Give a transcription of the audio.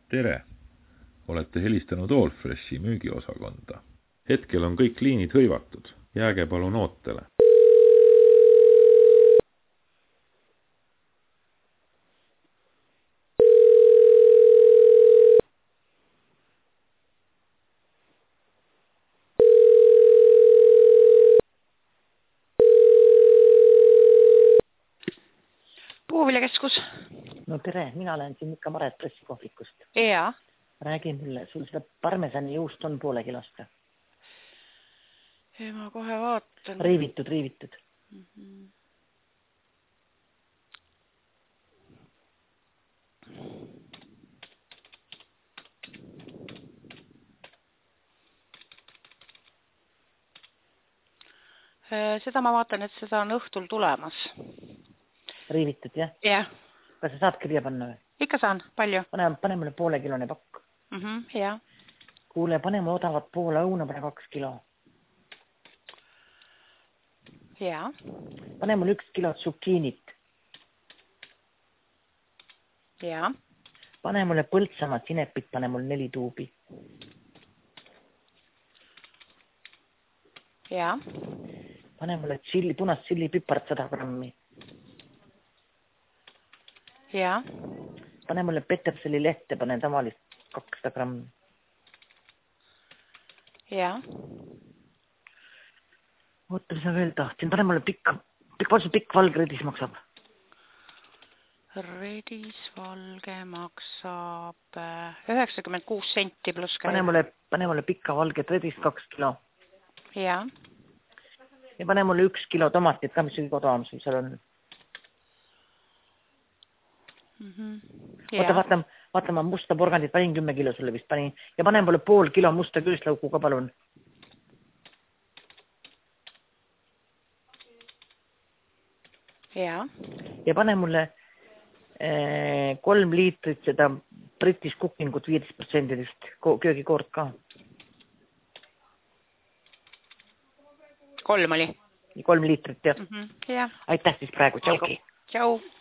Tere! Olete helistanud Allfreshi müügiosakonda. Hetkel on kõik liinid hõivatud. Jääge palun ootele. Puuviljakeskus. No tere, mina olen siin ikka Maret pressikohvikust. Jaa. Räägi mulle, sul seda parmesani juust on poole kilost. Ma kohe vaatan. Riivitud. Seda ma vaatan, et seda on õhtul tulemas. Riivitud, jah? Jah. Kas sa saad kirja panna või? Ikka saan, palju? Pane mulle poole kilone pakk. Jah. Kuule, pane mu odavat poole õuna, pane 2 kilo. Jaa. Pane mulle 1 kilo tsukiinit. Jaa. Pane mulle põltsamat sinepit, pane mulle 4 tuubi. Jaa. Pane mulle punast tšillipipart 100 grammi. Jaa. Pane mulle peterseli lehte, pane tavalist 200 grammi. Jaa. Oota, mis ma veel tahtsin. Pane mulle pikk valge redis maksab. Redis valge maksab 96 senti pluss käib. Pane mulle pikka valget redis 2 kilo. Jaa. Ja pane mulle 1 kilo tomatit ka, mis kõige odavam sul seal on. Vaata, ma musta porgandit panin 10 kilo sulle vist panin. Ja pane mulle pool kilo musta küüslauku ka palun. Jaa. Ja pane mulle 3 liitrit seda British Cookingut 15% köögikoort ka. 3 oli? 3 liitrit, jah. Jah. Aitäh siis praegu, tšauki. Tšau.